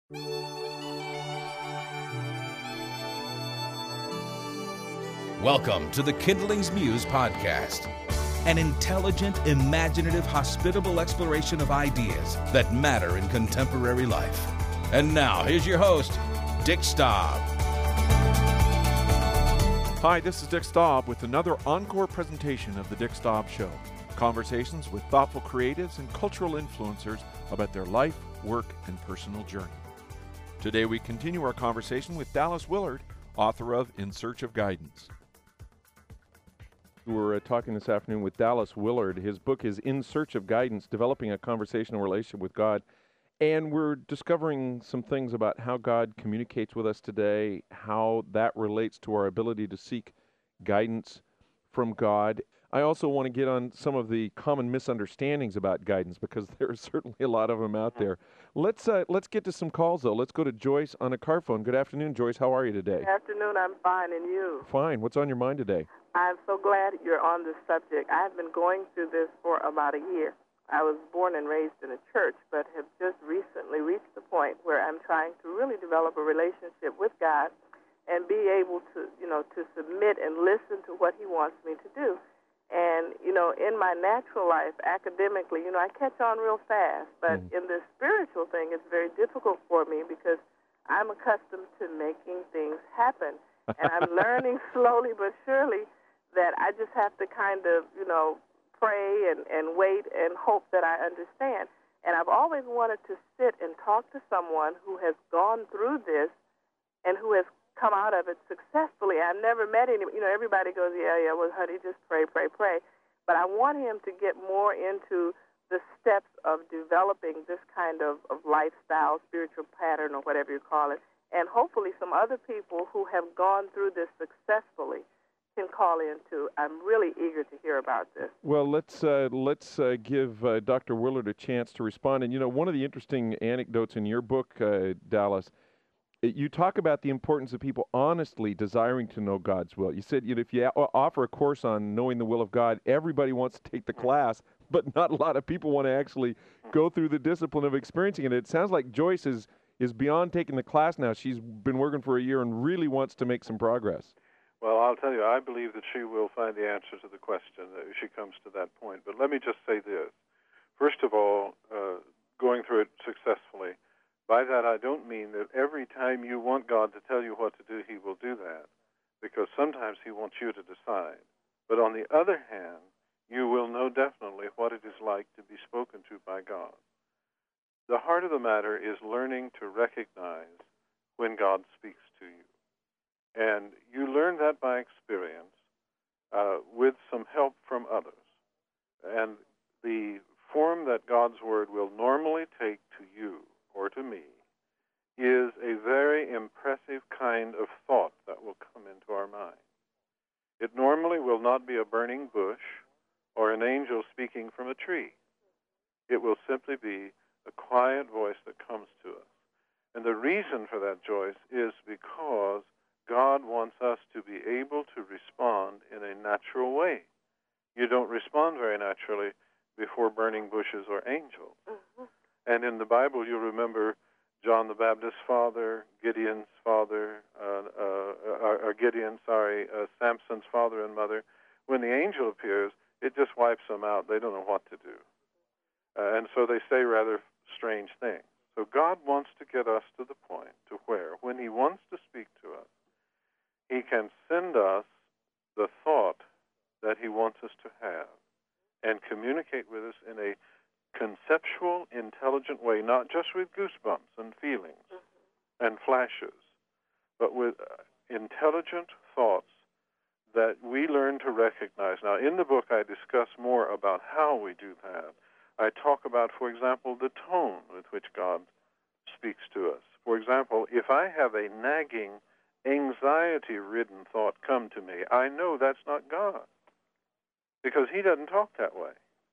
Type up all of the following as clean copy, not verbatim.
Welcome to the Kindling's Muse podcast, an intelligent, imaginative, hospitable exploration of ideas that matter in contemporary life. And now, here's your host, Dick Staub. Hi, this is Dick Staub with another encore presentation of The Dick Staub Show. Conversations with thoughtful creatives and cultural influencers about their life, work, and personal journey. Today we continue our conversation with Dallas Willard, author of In Search of Guidance. We're talking this afternoon with Dallas Willard. His book is In Search of Guidance, Developing a Conversational Relationship with God. And we're discovering some things about how God communicates with us today, how that relates to our ability to seek guidance from God. I also want to get on some of the common misunderstandings about guidance, because there are certainly a lot of them out there. Let's get to some calls, though. Let's go to Joyce on a car phone. Good afternoon, Joyce. How are you today? Good afternoon. I'm fine, and you? Fine. What's on your mind today? I'm so glad you're on this subject. I've been going through this for about a year. I was born and raised in a church, but have just recently reached the point where I'm trying to really develop a relationship with God and be able to, to submit and listen to what He wants me to do. And, in my natural life, academically, I catch on real fast. But in this spiritual thing, it's very difficult for me because I'm accustomed to making things happen. And I'm learning slowly but surely that I just have to kind of, pray and wait and hope that I understand. And I've always wanted to sit and talk to someone who has gone through this and who has come out of it successfully. I've never met any, everybody goes, yeah, well, honey, just pray. But I want him to get more into the steps of developing this kind of lifestyle, spiritual pattern, or whatever you call it. And hopefully some other people who have gone through this successfully can call in too. I'm really eager to hear about this. Well, let's give Dr. Willard a chance to respond. And, one of the interesting anecdotes in your book, Dallas, you talk about the importance of people honestly desiring to know God's will. You said, if you offer a course on knowing the will of God, everybody wants to take the class, but not a lot of people want to actually go through the discipline of experiencing it. It sounds like Joyce is beyond taking the class now. She's been working for a year and really wants to make some progress. Well, I'll tell you, I believe that she will find the answer to the question if she comes to that point. But let me just say this. First of all, going through it successfully, by that I don't mean that every time you want God to tell you what to do, He will do that, because sometimes He wants you to decide. But on the other hand, you will know definitely what it is like to be spoken to by God. The heart of the matter is learning to recognize when God speaks to you. And you learn that by experience with some help from others. And the form that God's Word will normally take to you or to me is a very impressive kind of thought that will come into our mind. It normally will not be a burning bush or an angel speaking from a tree. It will simply be a quiet voice that comes to us. And the reason for that, Joyce, is because God wants us to be able to respond in a natural way. You don't respond very naturally before burning bushes or angels. And in the Bible, you remember John the Baptist's father, Gideon's father, Samson's father and mother. When the angel appears, it just wipes them out. They don't know what to do. And so they say rather strange things. So God wants to get us to the point to where, when He wants to speak to us, He can send us the thought that He wants us to have and communicate with us in a conceptual, intelligent way, not just with goosebumps and feelings and flashes, but with intelligent thoughts that we learn to recognize. Now, in the book, I discuss more about how we do that. I talk about, for example, the tone with which God speaks to us. For example, if I have a nagging, anxiety-ridden thought come to me, I know that's not God, because He doesn't talk that way.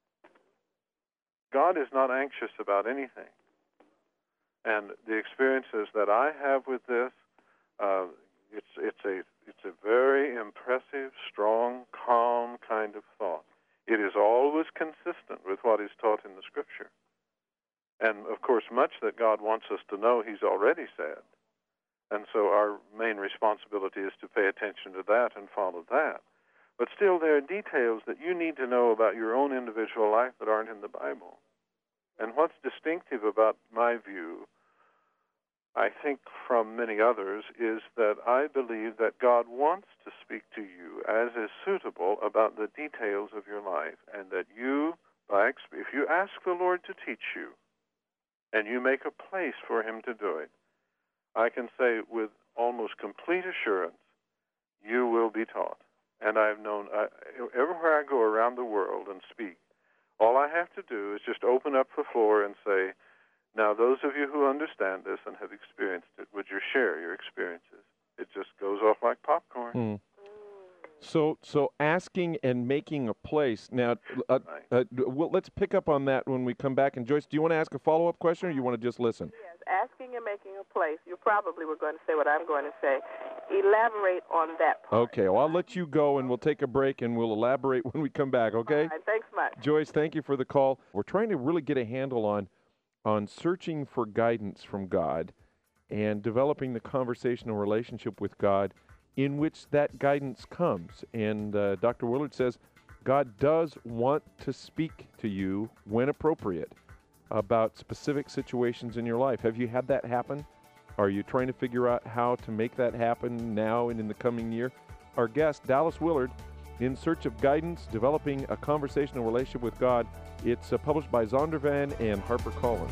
God is not anxious about anything. And the experiences that I have with this, it's a very impressive, strong, calm kind of thought. It is always consistent with what is taught in the Scripture. And, of course, much that God wants us to know He's already said. And so our main responsibility is to pay attention to that and follow that. But still, there are details that you need to know about your own individual life that aren't in the Bible. And what's distinctive about my view, I think from many others, is that I believe that God wants to speak to you as is suitable about the details of your life, and that you, if you ask the Lord to teach you, and you make a place for Him to do it, I can say with almost complete assurance, you will be taught. And I've known, everywhere I go around the world and speak, all I have to do is just open up the floor and say, now those of you who understand this and have experienced it, would you share your experiences? It just goes off like popcorn. So asking and making a place. Now, well, let's pick up on that when we come back. And Joyce, do you want to ask a follow-up question, or you want to just listen? Yes, asking and making a place. You probably were going to say what I'm going to say. Elaborate on that part. Okay, well, I'll let you go, and we'll take a break, and we'll elaborate when we come back, okay? All right, thanks much. Joyce, thank you for the call. We're trying to really get a handle on searching for guidance from God and developing the conversational relationship with God in which that guidance comes. And Dr. Willard says God does want to speak to you when appropriate about specific situations in your life. Have you had that happen? Are you trying to figure out how to make that happen now and in the coming year? Our guest, Dallas Willard, In Search of Guidance, Developing a Conversational Relationship with God. It's published by Zondervan and HarperCollins.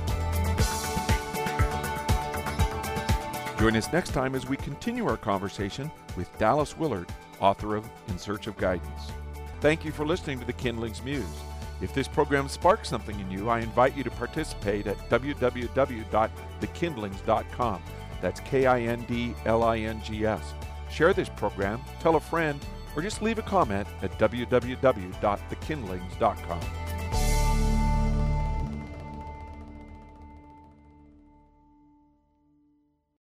Join us next time as we continue our conversation with Dallas Willard, author of In Search of Guidance. Thank you for listening to The Kindling's Muse. If this program sparks something in you, I invite you to participate at www.thekindlings.com. That's KINDLINGS. Share this program, tell a friend, or just leave a comment at www.thekindlings.com.